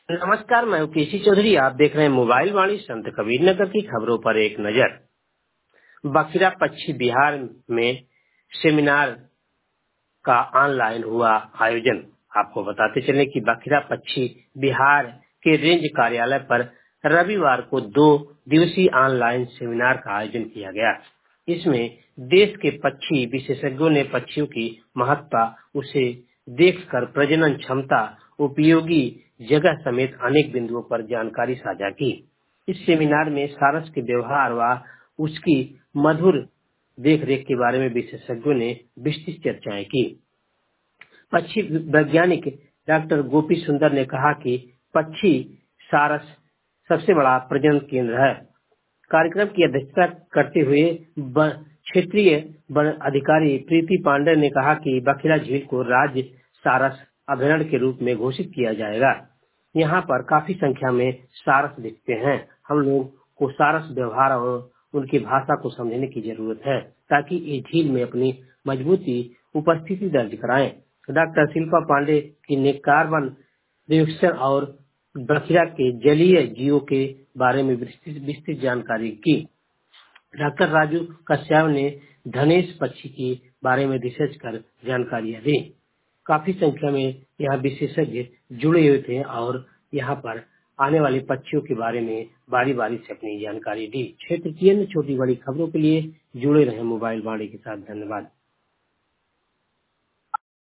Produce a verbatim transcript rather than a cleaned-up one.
नमस्कार, मैं केसी चौधरी। आप देख रहे हैं मोबाइल वाणी संत कबीर नगर की खबरों पर एक नजर। बखिरा पक्षी बिहार में सेमिनार का ऑनलाइन हुआ आयोजन। आपको बताते चले कि बखिरा पक्षी बिहार के रेंज कार्यालय पर रविवार को दो दिवसीय ऑनलाइन सेमिनार का आयोजन किया गया। इसमें देश के पक्षी विशेषज्ञों ने पक्षियों की महत्ता, उसे देखकर प्रजनन क्षमता, उपयोगी जगह समेत अनेक बिंदुओं पर जानकारी साझा की। इस सेमिनार में सारस के व्यवहार व उसकी मधुर देख-रेख के बारे में विशेषज्ञों ने विस्तृत चर्चाएं की। पक्षी वैज्ञानिक डॉक्टर गोपी सुंदर ने कहा कि पक्षी सारस सबसे बड़ा प्रजनन केंद्र है। कार्यक्रम की अध्यक्षता करते हुए क्षेत्रीय वन अधिकारी प्रीति पांडे ने कहा कि बखिरा झील को राज्य सारस अभयारण्य के रूप में घोषित किया जाएगा। यहाँ पर काफी संख्या में सारस दिखते हैं। हम लोग को सारस व्यवहार और उनकी भाषा को समझने की जरूरत है ताकि इस झील में अपनी मजबूती उपस्थिति दर्ज कराएं। डॉक्टर शिल्पा पांडे की ने कार्बन डाइऑक्साइड और बखिरा के जलीय जीवों के बारे में विस्तृत जानकारी की। डॉक्टर राजू कश्यप ने धनेश पक्षी के बारे में रिसर्च कर जानकारियां दी। काफी संख्या में यहाँ विशेषज्ञ जुड़े हुए थे और यहाँ पर आने वाले पक्षियों के बारे में बारी बारी से अपनी जानकारी दी। क्षेत्र की अन्य छोटी बड़ी खबरों के लिए जुड़े रहे मोबाइल वाणी के साथ। धन्यवाद।